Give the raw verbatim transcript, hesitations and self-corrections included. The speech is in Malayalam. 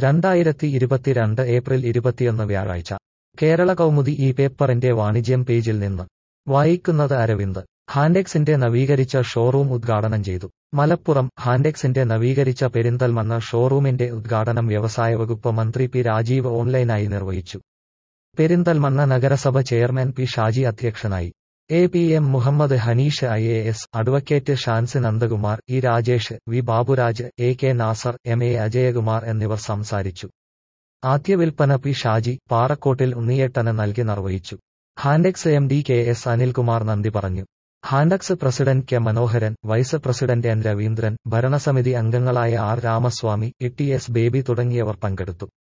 രണ്ടായിരത്തി ഇരുപത്തിരണ്ട് ഏപ്രിൽ ഇരുപത്തിയൊന്ന് വ്യാഴാഴ്ച കേരള കൗമുദി ഈ പേപ്പറിന്റെ വാണിജ്യം പേജിൽ നിന്ന് വായിക്കുന്നത് അരവിന്ദ്. ഹാൻഡെക്സിന്റെ നവീകരിച്ച ഷോറൂം ഉദ്ഘാടനം ചെയ്തു. മലപ്പുറം. ഹാൻഡെക്സിന്റെ നവീകരിച്ച പെരിന്തൽമണ്ണ ഷോറൂമിന്റെ ഉദ്ഘാടനം വ്യവസായ വകുപ്പ് മന്ത്രി പി രാജീവ് ഓൺലൈനായി നിർവഹിച്ചു. പെരിന്തൽമണ്ണ നഗരസഭ ചെയർമാൻ പി ഷാജി അധ്യക്ഷനായി. A P M Muhammad Haneesh I A S, advocate Shancy Nandakumar, E Rajesh, V Baburaj, A K Nasar, M A Ajayakumar എന്നിവർ സംസാരിച്ചു. ആദ്യ വിൽപ്പന പി ഷാജി പാറക്കോട്ടിൽ ഉണ്ണിയേട്ടന് നൽകി നിർവഹിച്ചു. Handex M D K S Anilkumar നന്ദി പറഞ്ഞു. Handex president K Manoharan, vice president N Raveendran, ഭരണസമിതി അംഗങ്ങളായ R Ramaswamy, E T S Baby തുടങ്ങിയവർ പങ്കെടുത്തു.